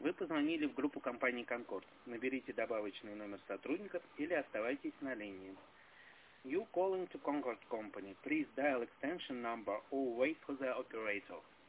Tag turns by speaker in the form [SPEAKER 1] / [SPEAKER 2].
[SPEAKER 1] Вы позвонили в группу компании Concord. Наберите добавочный номер сотрудников или оставайтесь на линии. You calling to Concord Company. Please dial extension number or wait for the operator.